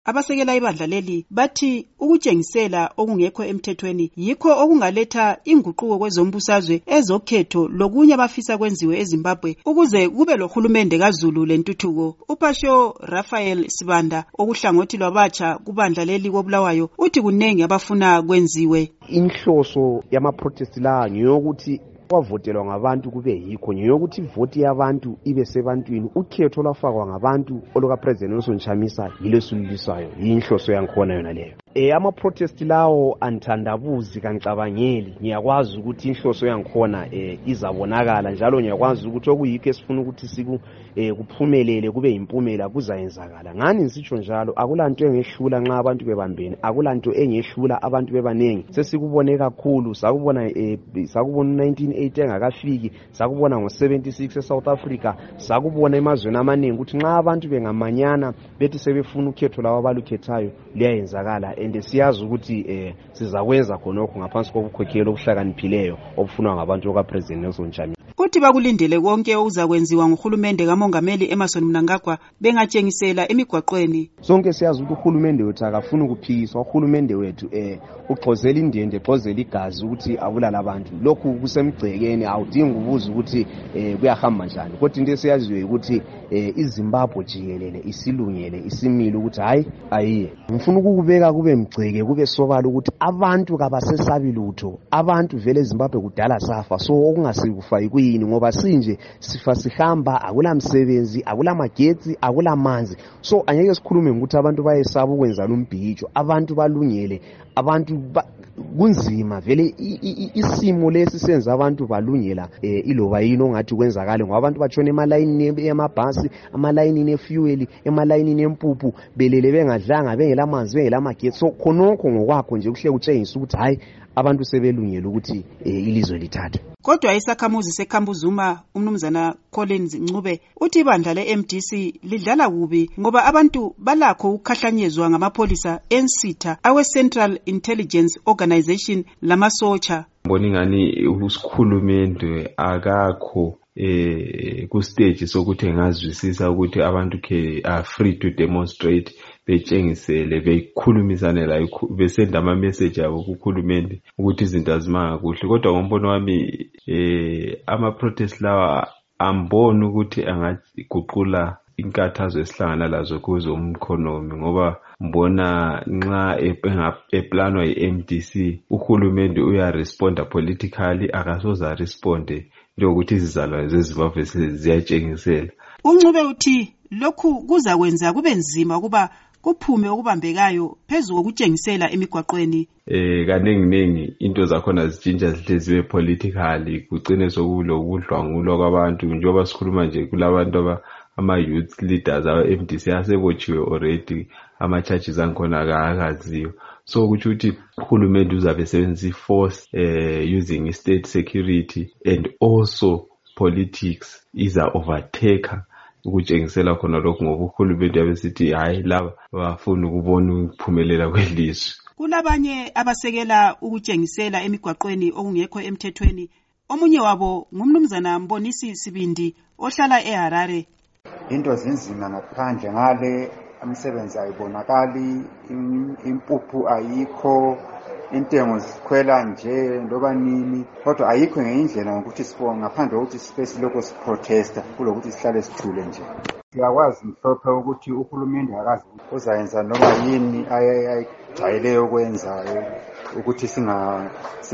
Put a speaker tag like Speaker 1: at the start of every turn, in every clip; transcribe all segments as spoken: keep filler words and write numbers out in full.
Speaker 1: Abasekela ibandla leli bathi ukutshengisela okungekho emthethweni yikho okungaletha inguquko kwezombusazwe, ezokhetho lokunye abafisa kwenziwe eZimbabwe ukuze kube lohulumende kaZulu lentuthuko. Upasho Raphael Sibanda okuhlangothi lwabatsha kubandla leli koBulawayo uthi kunengi abafuna kwenziwe.
Speaker 2: Inhloso yama-protest la ngiyokuthi wavotelwa ngabantu kube yikho ngiyokuthi ivoti yabantu ibe sebantwini, ukhetho lwafakwa ngabantu oluka President Nelson Chamisa yilesululisayo, yinhloso yankhona yona leyo. Eh ama-protest lawo anthandabuzi kancabangeli, ngiyakwazi ukuthi inhloso yankhona eh izabonakala njalo ngiyakwazi ukuthi okuyikho esifuna ukuthi siku eh kuphumelele kube impumela kuzayenzakala. Ngani ngisitsho njalo, akulanto engehlula nxa abantu bebambene, akulanto engehlula abantu bebanengi. Sesikubone kakhulu, sakubona eh sakubona nineteen eighty engakafiki, sakubona ngo seventy-six eSouth Africa, sakubona emazweni amaningi ukuthi nxa abantu bengamanyana bethi sebefuna ukhetho lawo abalukhethayo liyayenzakala. And siyazi ukuthi eh sizakwenza khonokho ngaphansi kokukhokhela okuhlakaniphileyo obufunwa ngabantu oka President Nelson Chamisa.
Speaker 1: Uthi bakulindele konke okuzakwenziwa nguhulumende kaMongameli Emmerson Mnangagwa bengatshengisela emigwaqweni.
Speaker 2: Sonke siyazi ukuthi uhulumende wethu akafuna ukuphikiswa, uhulumende wethu eh uxozela indende, exozela igazi ukuthi abulala abantu. Lokhu kusemgcekeni, awudingi ukubuza ukuthi eh kuyahamba njani. Kodwa into esiyaziyo ukuthi eh iZimbabwe jikelele isilungele isimile ukuthi hayi ayiye. Ngifuna ukubeka kube mgceke kube sobala ukuthi abantu kabasesabi lutho, abantu vele eZimbabwe kudala safa, so okungasikufa ikuyini ngoba sinje sifa sihamba, akula msebenzi, akula magetsi, akula manzi. So angeke sikhulume ukuthi abantu bayesaba ukwenza lombhijo, abantu balungele, abantu ba, kunzima vele isimo lesi senza abantu balungela eh, iloba yini ongathi kwenzakala ngoba abantu batshona emalayini yamabhasi, amalayini efuel, emalayini empuphu, belele bengadlanga, bengela manzi, bengela magetsi. So khonokho ngokwakho nje kuhle kutshengisa ukuthi hayi abantu sebelungela ukuthi eh, ilizwe lithathwe.
Speaker 1: Kodwa isakhamuzi seKhambuzuma umnumzana Collins Ncube uthi ibandla le-M D C lidlala kubi ngoba abantu balakho ukukhahlanyezwa ngamapholisa ensitha awe Central Intelligence Organization lamasotsha.
Speaker 3: Mbona ingani usikhulumende akakho eh ku stage sokuthi engazwisisa ukuthi abantu ke are free to demonstrate, betshengisele bekhulumisane la besenda ama message abo kukhulumende ukuthi izinto azimanga kuhle. Kodwa ngombono wami eh ama protest lawa ambona ukuthi angiguqula inkathazo esihlangana lazo kuzo umkhonomi, ngoba mbona nxa eplanwa yi-M D C uhulumende uya responda politically, akasoza responde njengokuthi izizalwane zeZimbabwe ziyatshengisela.
Speaker 1: Uncube uthi lokhu kuzakwenza kube nzima ukuba kuphume okubambekayo phezulu kokutshengisela emigwaqweni.
Speaker 3: Eh kaningi ningi into zakhona zitshintsha zihlezi politically, kugcine sokulo kudlwangulo kwabantu njengoba sikhuluma nje kulabantu aba ama youth leaders aba M D C asebotshiwe already, ama churches ankhona akaziyo. So ukuthi uthi uhulumende uzabe sebenzisa force eh using state security and also politics iza overtaker ukutshengisela khona lokho ngoba uhulumende yabesithi hayi laba bafuna ukubona ukuphumelela kwelizwe.
Speaker 1: Kulabanye abasekela ukutshengisela emigwaqweni okungekho emthethweni. Omunye wabo ngumnumzana Mbonisi Sibindi ohlala eHarare.
Speaker 4: Into zinzima ngaphandle ngale, umsebenzi ayibonakali, impuphu ayikho, intengo zikhwela nje ndoba nini, kodwa ayikho ngendlela ngokuthi sibonga ngaphandle ukuthi space lokho siprotesta kulokuthi sihlale sithule nje. Siyakwazi mhlophe ukuthi uhulumende akazi uzayenza noma yini ayayijayele ukwenza ukuthi singa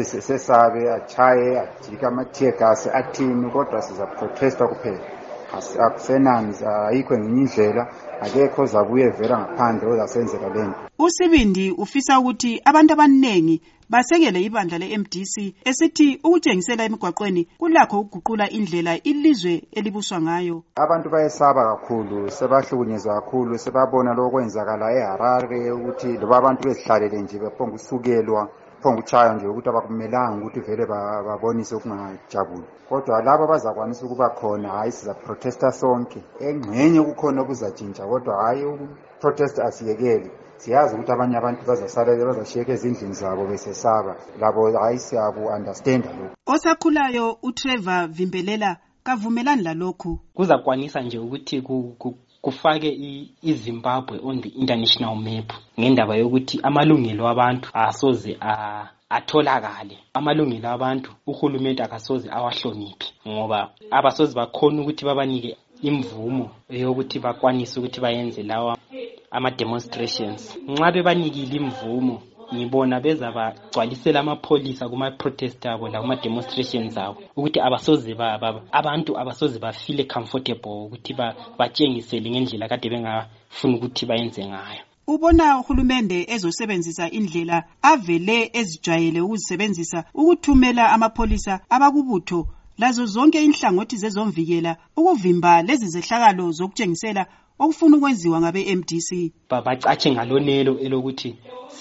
Speaker 4: sesabe achaye ajika ama-tear gas athini, kodwa siza protesta kuphela. Akusenanzi, ayikho ngenye indlela, akekho zabuye vela ngaphandle ozasenzela lento.
Speaker 1: uSibindi ufisa ukuthi abantu abaningi basekele ibandla le-M D C esithi ukutshengisela emigwaqweni kulakho ukuguqula indlela ilizwe elibuswa ngayo.
Speaker 4: Abantu bayesaba kakhulu, sebahlukunyezwa kakhulu, sebabona lokwenzakala eHarare ukuthi loba abantu bezihlalele nje bephonga usukelwa, phonga uchaya nje ukuthi abakumelanga ukuthi vele babonise ukungajabuli. Kodwa laba bazakwanisa ukuba khona, hayi siza protesta sonke. Engcenye kukhona okuzatshintsha, kodwa hayi protest asiyekeli. Siyazi ukuthi abanye abantu bazasala bazashiyeka ezindlini zabo besesaba, labo hayi siyabu understand lokho.
Speaker 1: Osakhulayo uTrevor Vimbelela kavumelani lalokhu.
Speaker 5: Kuzakwanisa nje ukuthi kufake iZimbabwe on the international map ngendaba yokuthi amalungelo abantu asoze a atholakale. Amalungelo abantu uhulumende akasoze awahloniphi ngoba abasoze bakhona ukuthi babanike imvumo yokuthi bakwanise ukuthi bayenze lawa ama demonstrations. Nxa bebanikile imvumo ngibona beza bagcwalisela amapholisa kuma protest abo la kuma demonstrations abo ukuthi abasoze ba, ba abantu abasoze ba feel comfortable ukuthi ba batshengisele ngendlela kade bengafuna ukuthi bayenze ngayo.
Speaker 1: Ubona uhulumende ezosebenzisa indlela avele ezijwayele ukuzisebenzisa ukuthumela amapholisa abakubutho lazo zonke inhlangothi zezomvikela ukuvimba lezi zehlakalo zokutshengisela okufuna ukwenziwa ngabe M D C.
Speaker 5: Babacatshe ngalonelo elokuthi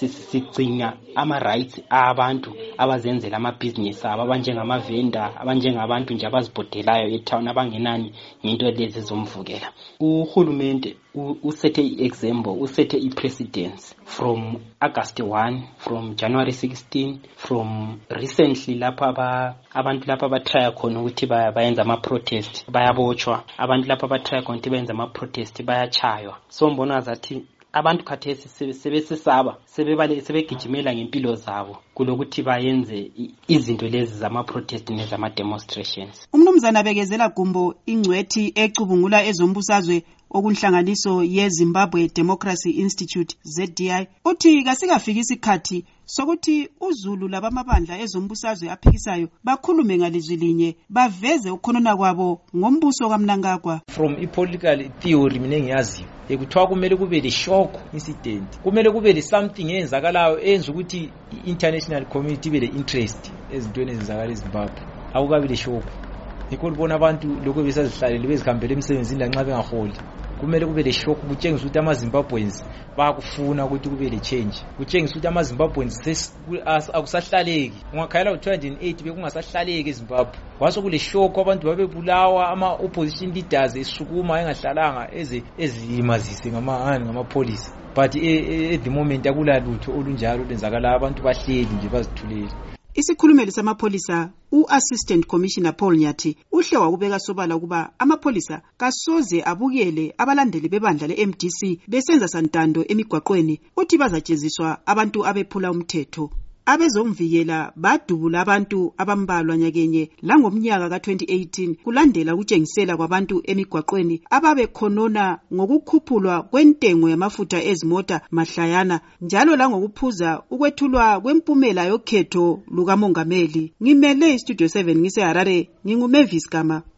Speaker 5: sigcina ama rights abantu abazenzela ama business abo abanjengama vendor abanjengabantu nje abazibhodelayo etown abangenani into lezi zomvukela. Uhulumende usethe iexample usethe iprecedence from August first, from January sixteenth, from recently lapha aba abantu lapha batrya khona ukuthi bayenza ama protest bayabotshwa, abantu lapha batrya khona ukuthi bayenza ama protest bayachaywa. So mbona zathi abantu khathesi sebesesaba sebebale sebegijimela ngempilo zabo kulokuthi bayenze izinto lezi zama protest nezama demonstrations.
Speaker 1: Umnumzana Bekezela Gumbo ingcwethi ecubungula ezombusazwe okunhlanganiso yeZimbabwe Democracy Institute Z D I uthi kasikafika isikhathi sokuthi uZulu labamabandla ezombusazwe aphikisayo bakhulume ngalizwi linye baveze ukhonona kwabo ngombuso kaMnangagwa.
Speaker 6: From a political theory mina ngiyaziyo ekuthiwa kumele kube le shock incident, kumele kube le something eyenzakalayo enza ukuthi international community ibe le interest ezintweni ezenzakala eZimbabwe. Akukabe le shock nikho libona abantu lokho besazihlalele bezikhambele emsebenzini lanxa bengaholi. Kumele kube le shock kutshengisa ukuthi amaZimbabweans bayakufuna ukuthi kube le change, kutshengisa ukuthi amaZimbabweans akusahlaleki. Ungakhayela u two thousand eight bekungasahlaleki eZimbabwe, kwaso kule shock abantu babebulawa, ama opposition leaders esukuma engahlalanga eze ezimazise ngamahani ngamapolisi. But at the moment akulalutho olunjalo lenzakala, abantu bahleli nje bazithulele.
Speaker 1: Isikhulumeli samapholisa u-Assistant Commissioner Paul Nyathi uhle wakubeka sobala ukuba amapholisa kasoze abukele abalandeli bebandla le-M D C besenza santando emigwaqweni uthi bazajeziswa abantu abephula umthetho. Abezomvikela badubula abantu abambalwa nyakenye langomnyaka ka twenty eighteen kulandela ukutshengisela kwabantu emigwaqweni ababe khonona ngokukhuphulwa kwentengo yamafutha ezimota mahlayana njalo langokuphuza ukwethulwa kwempumela yokhetho lukamongameli. Ngimele iStudio seven ngise Harare, nginguMavis Gama.